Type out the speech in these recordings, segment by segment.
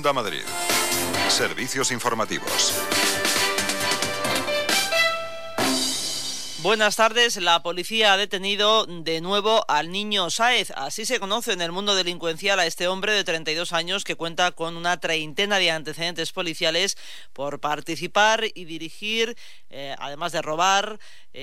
Onda Madrid. Servicios informativos. Buenas tardes. La policía ha detenido de nuevo al niño Sáez. Así se conoce en el mundo delincuencial a este hombre de 32 años que cuenta con una treintena de antecedentes policiales por participar y dirigir, además de robar,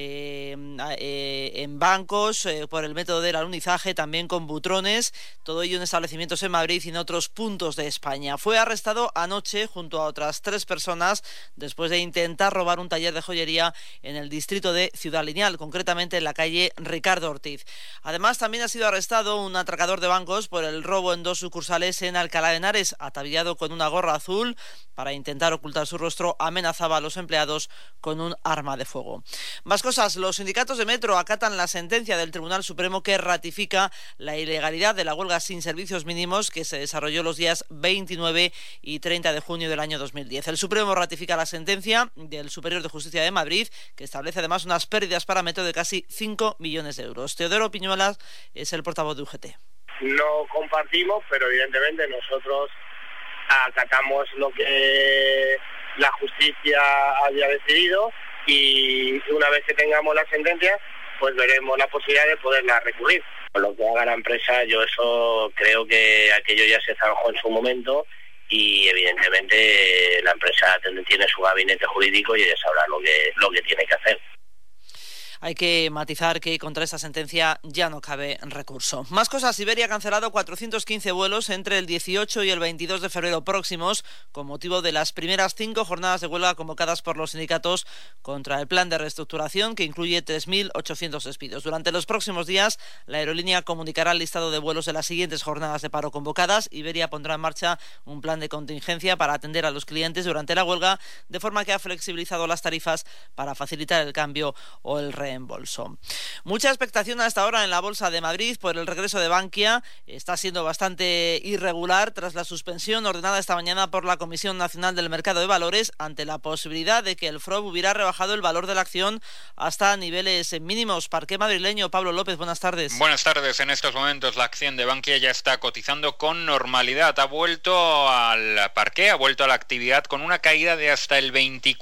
en bancos, por el método del alunizaje, también con butrones, todo ello en establecimientos en Madrid y en otros puntos de España. Fue arrestado anoche junto a otras 3 personas después de intentar robar un taller de joyería en el distrito de Ciudad Lineal, concretamente en la calle Ricardo Ortiz. Además, también ha sido arrestado un atracador de bancos por el robo en 2 sucursales en Alcalá de Henares. Ataviado con una gorra azul para intentar ocultar su rostro, amenazaba a los empleados con un arma de fuego. Más cosas. Los sindicatos de Metro acatan la sentencia del Tribunal Supremo que ratifica la ilegalidad de la huelga sin servicios mínimos que se desarrolló los días 29 y 30 de junio del año 2010. El Supremo ratifica la sentencia del Superior de Justicia de Madrid, que establece además unas pérdidas para Metro de casi 5 millones de euros. Teodoro Piñuelas es el portavoz de UGT. No compartimos, pero evidentemente nosotros acatamos lo que la justicia haya decidido y una vez que tengamos la sentencia, pues veremos la posibilidad de poderla recurrir. Con lo que haga la empresa, yo eso creo que aquello ya se zanjó en su momento y evidentemente la empresa tiene su gabinete jurídico y ella sabrá lo que tiene que hacer. Hay que matizar que contra esta sentencia ya no cabe recurso. Más cosas. Iberia ha cancelado 415 vuelos entre el 18 y el 22 de febrero próximos con motivo de las primeras 5 jornadas de huelga convocadas por los sindicatos contra el plan de reestructuración que incluye 3.800 despidos. Durante los próximos días, la aerolínea comunicará el listado de vuelos de las siguientes jornadas de paro convocadas. Iberia pondrá en marcha un plan de contingencia para atender a los clientes durante la huelga, de forma que ha flexibilizado las tarifas para facilitar el cambio o el reembolso. Mucha expectación hasta ahora en la Bolsa de Madrid por el regreso de Bankia. Está siendo bastante irregular tras la suspensión ordenada esta mañana por la Comisión Nacional del Mercado de Valores ante la posibilidad de que el FROB hubiera rebajado el valor de la acción hasta niveles mínimos. Parqué madrileño, Pablo López, buenas tardes. Buenas tardes. En estos momentos la acción de Bankia ya está cotizando con normalidad. Ha vuelto al parqué, ha vuelto a la actividad con una caída de hasta el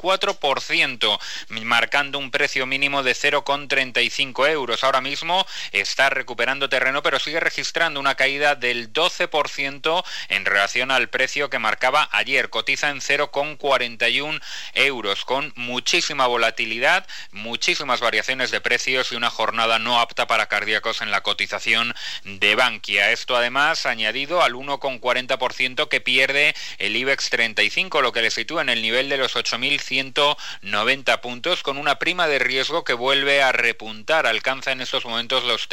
24%, marcando un precio mínimo de 0,35 euros. Ahora mismo está recuperando terreno, pero sigue registrando una caída del 12% en relación al precio que marcaba ayer. Cotiza en 0,41 euros, con muchísima volatilidad, muchísimas variaciones de precios y una jornada no apta para cardíacos en la cotización de Bankia. Esto además añadido al 1,40% que pierde el IBEX 35, lo que le sitúa en el nivel de los 8.190 puntos, con una prima de riesgo que vuelve a repuntar, alcanza en estos momentos los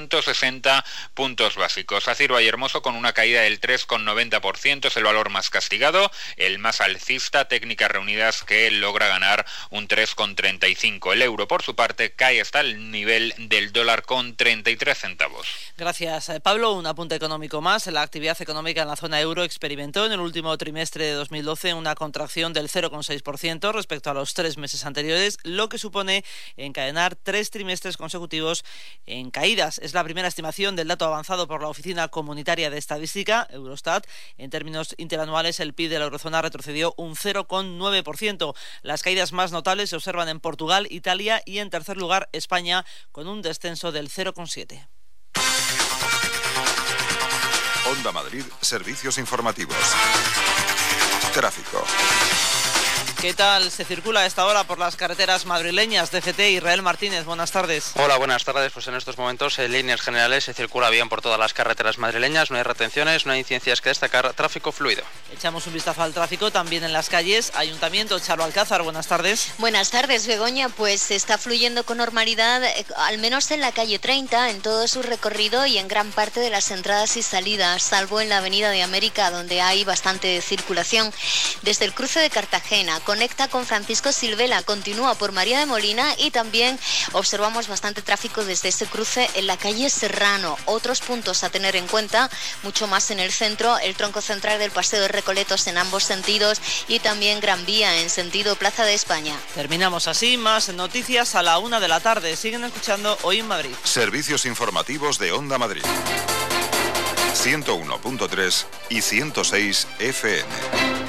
360 puntos básicos. Acir Vallehermoso con una caída del 3,90%, es el valor más castigado, el más alcista, Técnicas Reunidas, que logra ganar un 3,35. El euro, por su parte, cae hasta el nivel del dólar con 33 centavos. Gracias, Pablo. Un apunte económico más. La actividad económica en la zona euro experimentó en el último trimestre de 2012 una contracción del 0,6% respecto a los 3 meses anteriores, lo que supone encadenar 3 trimestres consecutivos en caídas. Es la primera estimación del dato avanzado por la Oficina Comunitaria de Estadística, Eurostat. En términos interanuales, el PIB de la eurozona retrocedió un 0,9%. Las caídas más notables se observan en Portugal, Italia y, en tercer lugar, España, con un descenso del 0,7%. Onda Madrid, servicios informativos. Tráfico. ¿Qué tal se circula a esta hora por las carreteras madrileñas? DCT, Israel Martínez, buenas tardes. Hola, buenas tardes. Pues en estos momentos, en líneas generales, se circula bien por todas las carreteras madrileñas. No hay retenciones, no hay incidencias que destacar. Tráfico fluido. Echamos un vistazo al tráfico también en las calles. Ayuntamiento, Charo Alcázar, buenas tardes. Buenas tardes, Begoña. Pues está fluyendo con normalidad, al menos en la calle 30, en todo su recorrido y en gran parte de las entradas y salidas, salvo en la Avenida de América, donde hay bastante circulación. Desde el cruce de Cartagena, conecta con Francisco Silvela, continúa por María de Molina y también observamos bastante tráfico desde ese cruce en la calle Serrano. Otros puntos a tener en cuenta, mucho más en el centro, el tronco central del Paseo de Recoletos en ambos sentidos y también Gran Vía en sentido Plaza de España. Terminamos así, más noticias a la 1 de la tarde. Siguen escuchando Hoy en Madrid. Servicios informativos de Onda Madrid. 101.3 y 106 FM.